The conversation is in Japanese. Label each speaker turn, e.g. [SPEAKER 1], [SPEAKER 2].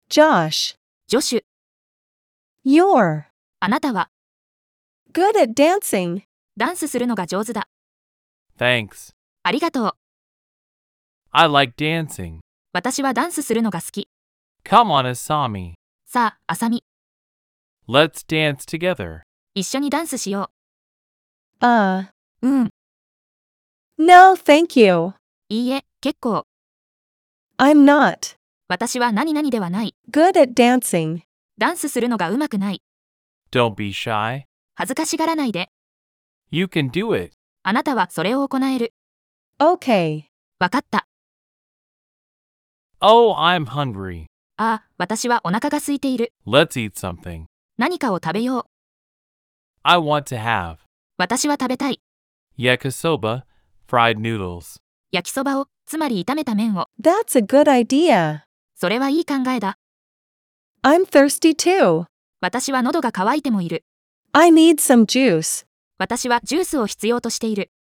[SPEAKER 1] Josh,
[SPEAKER 2] ジョシュ、
[SPEAKER 1] you're
[SPEAKER 2] あなたは
[SPEAKER 1] good at dancing.
[SPEAKER 2] ダンスするのが上手だ。
[SPEAKER 3] Thanks.
[SPEAKER 2] ありがとう。
[SPEAKER 3] I like dancing.
[SPEAKER 2] 私はダンスするのが好き。
[SPEAKER 3] Come on, Asami.
[SPEAKER 2] さあ、あさみ、
[SPEAKER 3] Let's dance together.
[SPEAKER 2] 一緒にダンスしよ
[SPEAKER 1] Uh,
[SPEAKER 2] う。うん、
[SPEAKER 1] no, thank you.
[SPEAKER 2] いいえ、結構。
[SPEAKER 1] I'm not
[SPEAKER 2] 私は何々ではない。
[SPEAKER 1] good at dancing.
[SPEAKER 2] ダンスするのがうまくない。
[SPEAKER 3] Don't be shy.
[SPEAKER 2] 恥ずかしがらないで。
[SPEAKER 3] You can do it.
[SPEAKER 2] あなたはそれを行える。
[SPEAKER 1] Okay.
[SPEAKER 2] わかった。
[SPEAKER 3] Oh, I'm hungry.
[SPEAKER 2] ああ、私はお腹が空いている。
[SPEAKER 3] Let's eat something.
[SPEAKER 2] 何かを食べよう。
[SPEAKER 3] I want to have
[SPEAKER 2] 私は食べたい。
[SPEAKER 3] yakisoba, fried noodles.
[SPEAKER 2] 焼きそばを、つまり炒めた麺を。
[SPEAKER 1] That's a good idea.
[SPEAKER 2] それはいい考えだ。
[SPEAKER 1] I'm thirsty too.
[SPEAKER 2] 私は喉が渇いてもいる。
[SPEAKER 1] I need some juice.
[SPEAKER 2] 私はジュースを必要としている。